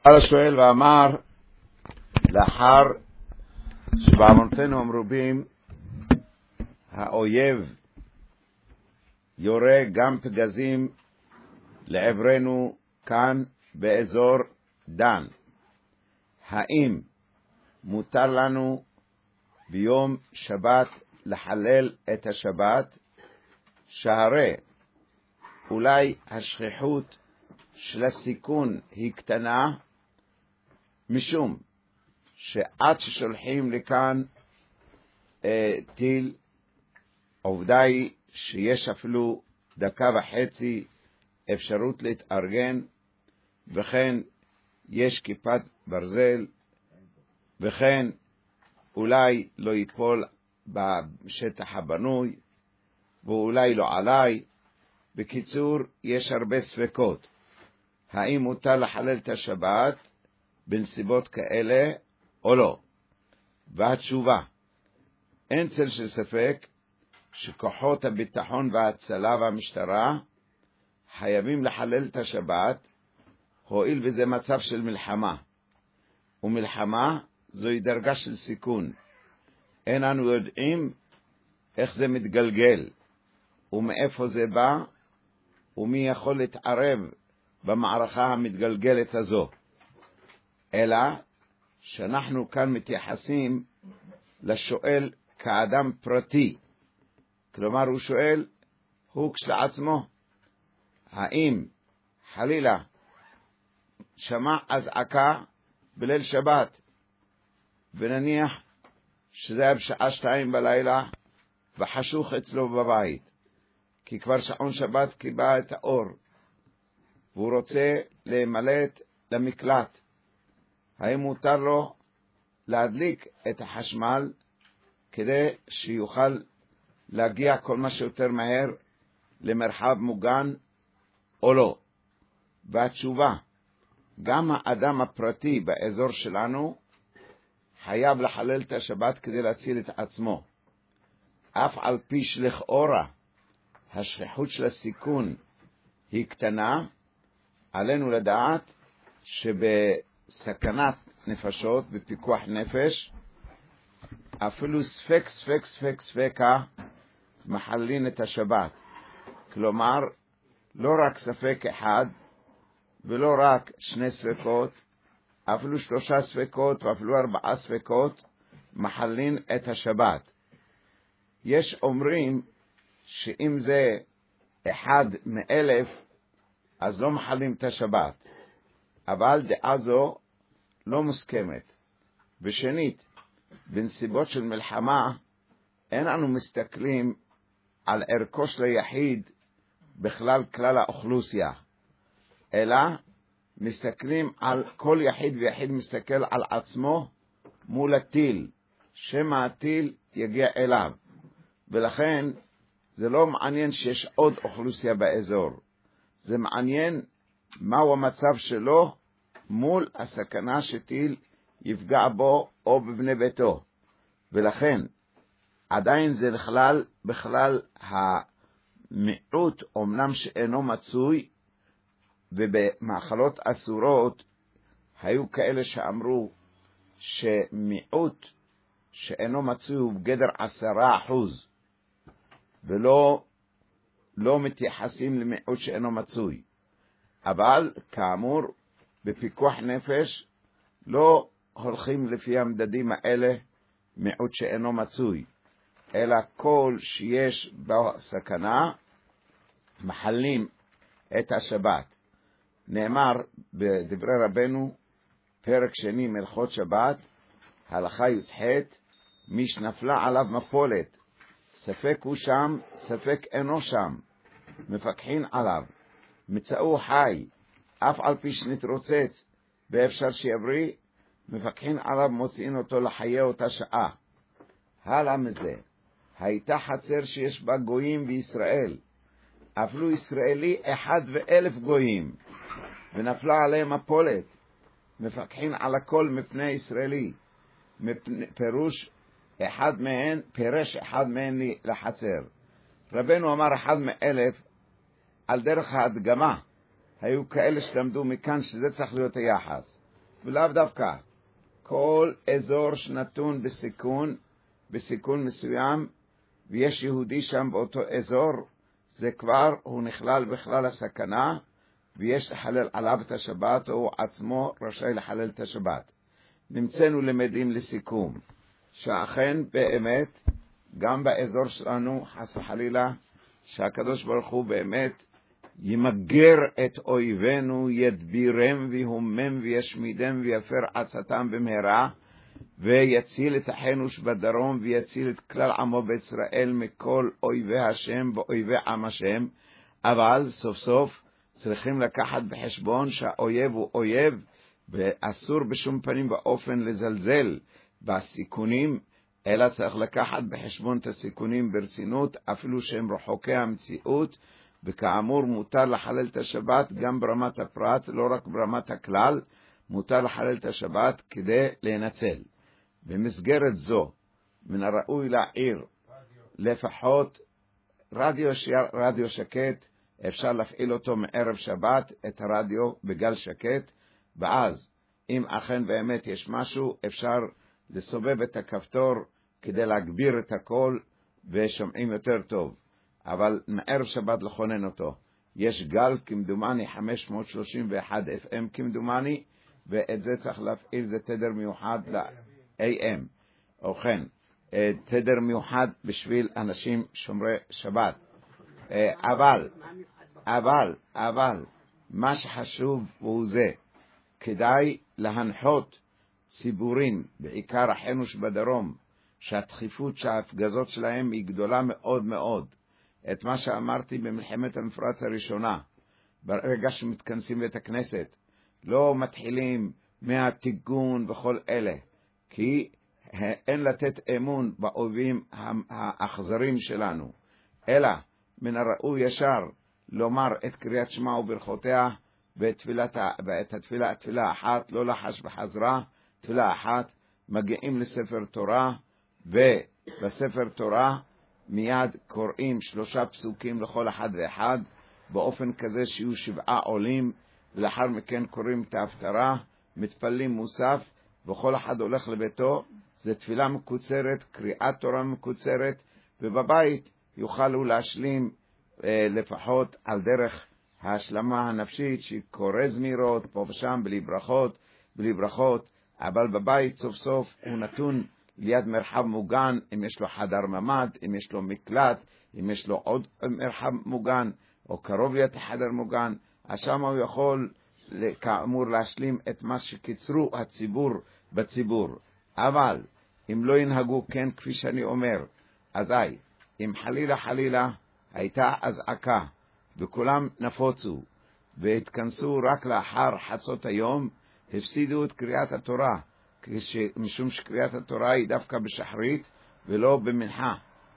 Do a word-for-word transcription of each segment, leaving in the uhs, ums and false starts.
השואל ואמר, לאחר שבעוונותינו המרובים האויב יורה גם פגזים לעברנו כאן באזור דן, האם מותר לנו ביום שבת לחלל את השבת? שהרי אולי השכיחות של הסיכון היא קטנה, משום שעד ששולחים לכאן אה, טיל, עובדה היא שיש אפילו דקה וחצי אפשרות להתארגן, וכן יש כיפת ברזל, וכן אולי לא ייפול בשטח הבנוי, ואולי לא עליי. בקיצור, יש הרבה ספקות. האם מותר לחלל את השבת בנסיבות כאלה או לא? והתשובה, אין צל של ספק שכוחות הביטחון וההצלה והמשטרה חייבים לחלל את השבת, הואיל וזה מצב של מלחמה, ומלחמה זוהי דרגה של סיכון. אין אנו יודעים איך זה מתגלגל, ומאיפה זה בא, ומי יכול להתערב במערכה המתגלגלת הזו. אלא שאנחנו כאן מתייחסים לשואל כאדם פרטי. כלומר, הוא שואל, הוא כשלעצמו, האם חלילה שמע אזעקה בליל שבת, ונניח שזה היה בשעה שתיים בלילה וחשוך אצלו בבית, כי כבר שעון שבת קיבע את האור, והוא רוצה להימלט למקלט. האם מותר לו להדליק את החשמל כדי שיוכל להגיע כל מה שיותר מהר למרחב מוגן או לא? והתשובה, גם האדם הפרטי באזור שלנו חייב לחלל את השבת כדי להציל את עצמו. אף על פי שלכאורה השכיחות של הסיכון היא קטנה, עלינו לדעת שבסכנת נפשות, בפיקוח נפש, אפילו ספק ספק ספק ספקה מחללים את השבת. כלומר, לא רק ספק אחד ולא רק שני ספקות, אפילו שלושה ספקות ואפילו ארבעה ספקות מחללים את השבת. יש אומרים שאם זה אחד מאלף, אז לא מחללים את השבת. אבל דעה זו לא מוסכמת. ושנית, בנסיבות של מלחמה, אין אנו מסתכלים על ערכו של היחיד בכלל כלל האוכלוסייה, אלא מסתכלים על כל יחיד ויחיד מסתכל על עצמו מול הטיל, שמה הטיל יגיע אליו. ולכן זה לא מעניין שיש עוד אוכלוסייה באזור. זה מעניין מהו המצב שלו מול הסכנה שטיל יפגע בו או בבני ביתו. ולכן עדיין זה בכלל, בכלל המיעוט אומנם שאינו מצוי, ובמאכלות אסורות היו כאלה שאמרו שמיעוט שאינו מצוי הוא בגדר עשרה אחוז, ולא לא מתייחסים למיעוט שאינו מצוי. אבל כאמור, בפיקוח נפש לא הולכים לפי המדדים האלה מיעוט שאינו מצוי, אלא כל שיש בו סכנה מחללים את השבת. נאמר בדברי רבנו, פרק שני מלכות שבת, הלכה י"ח, מי שנפלה עליו מפולת, ספק הוא שם, ספק אינו שם, מפקחין עליו, מצאו חי, אף על פי שנתרוצץ, ואפשר שיבריא, מפקחין עליו, מוציאים אותו לחיי אותה שעה. הלאה מזה, הייתה חצר שיש בה גויים בישראל, אפילו ישראלי אחד ואלף גויים, ונפלה עליהם מפולת, מפקחין על הכל מפני ישראלי, מפני, פירוש אחד מהן, פירש אחד מהן לחצר. רבנו אמר אחד מאלף, על דרך ההדגמה, היו כאלה שלמדו מכאן שזה צריך להיות היחס. ולאו דווקא. כל אזור שנתון בסיכון, בסיכון מסוים, ויש יהודי שם באותו אזור, זה כבר, הוא נכלל בכלל הסכנה, ויש לחלל עליו את השבת, או הוא עצמו רשאי לחלל את השבת. נמצאנו למדים לסיכום, שאכן באמת, גם באזור שלנו, חס וחלילה, שהקדוש ברוך הוא באמת ימגר את אויבינו, ידבירם ויהומם וישמידם ויפר עצתם במהרה, ויציל את אחינו שבדרום, ויציל את כלל עמו בישראל מכל אויבי השם ואויבי עם השם. אבל סוף סוף צריכים לקחת בחשבון שהאויב הוא אויב, ואסור בשום פנים באופן לזלזל בסיכונים, אלא צריך לקחת בחשבון את הסיכונים ברצינות, אפילו שהם רחוקי המציאות, וכאמור מותר לחלל את השבת גם ברמת הפרט, לא רק ברמת הכלל, מותר לחלל את השבת כדי להנצל. במסגרת זו, מן הראוי להעיר, לפחות רדיו, רדיו שקט, אפשר להפעיל אותו מערב שבת, את הרדיו בגל שקט, ואז אם אכן באמת יש משהו, אפשר לסובב את הכפתור כדי להגביר את הכל ושומעים יותר טוב. אבל מערב שבת לכונן אותו. יש גל כמדומני חמש מאות שלושים ואחת אף אם כמדומני, ואת זה צריך להפעיל, זה תדר מיוחד ל-איי אם. ובכן, תדר מיוחד בשביל אנשים שומרי שבת. אבל, אבל, אבל, מה שחשוב הוא זה, כדאי להנחות ציבורים, בעיקר אחינו שבדרום, שהדחיפות שההפגזות שלהם היא גדולה מאוד מאוד. את מה שאמרתי במלחמת המפרץ הראשונה, ברגע שמתכנסים את הכנסת, לא מתחילים מהתיגון וכל אלה, כי אין לתת אמון באויבים האכזרים שלנו, אלא מן הראוי ישר לומר את קריאת שמע וברכותיה, בתפילת, ואת התפילה, התפילה אחת, לא לחש בחזרה, תפילה אחת, מגיעים לספר תורה, ובספר תורה מיד קוראים שלושה פסוקים לכל אחד ואחד, באופן כזה שיהיו שבעה עולים, לאחר מכן קוראים את ההפטרה, מתפללים מוסף, וכל אחד הולך לביתו, זה תפילה מקוצרת, קריאת תורה מקוצרת, ובבית יוכלו להשלים אה, לפחות על דרך ההשלמה הנפשית, שקורא זמירות פה ושם, בלי ברכות, בלי ברכות, אבל בבית סוף סוף הוא נתון ליד מרחב מוגן, אם יש לו חדר ממד, אם יש לו מקלט, אם יש לו עוד מרחב מוגן, או קרוב ליד חדר מוגן, אז שם הוא יכול כאמור להשלים את מה שקיצרו הציבור בציבור. אבל אם לא ינהגו כן כפי שאני אומר, אזי אם חלילה חלילה הייתה אזעקה וכולם נפוצו והתכנסו רק לאחר חצות היום, הפסידו את קריאת התורה, משום שקריאת התורה היא דווקא בשחרית ולא במנחה,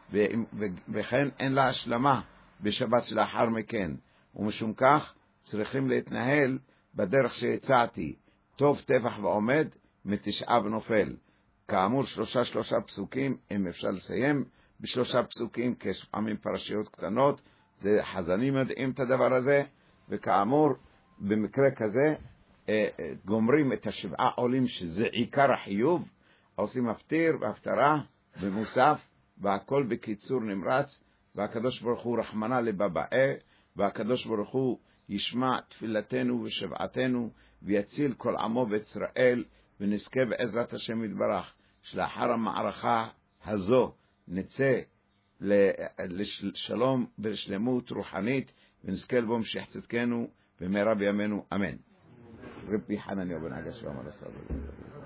וכן אין לה השלמה בשבת שלאחר מכן, ומשום כך צריכים להתנהל בדרך שהצעתי, טוב טפח ועומד, מתשעה ונופל. כאמור שלושה שלושה פסוקים, אם אפשר לסיים בשלושה פסוקים, כשפעמים פרשיות קטנות, זה חזנים יודעים את הדבר הזה, וכאמור במקרה כזה גומרים את השבעה עולים, שזה עיקר החיוב, עושים הפטיר והפטרה במוסף, והכל בקיצור נמרץ, והקדוש ברוך הוא רחמנא לבבאה, והקדוש ברוך הוא ישמע תפילתנו ושבעתנו, ויציל כל עמו בישראל, ונזכה בעזרת השם יתברך, שלאחר המערכה הזו נצא לשלום ולשלמות רוחנית, ונזכה לבוא משיח צדקנו במהרה בימינו, אמן. רבי חנניה בן עגש ואמר הסבא.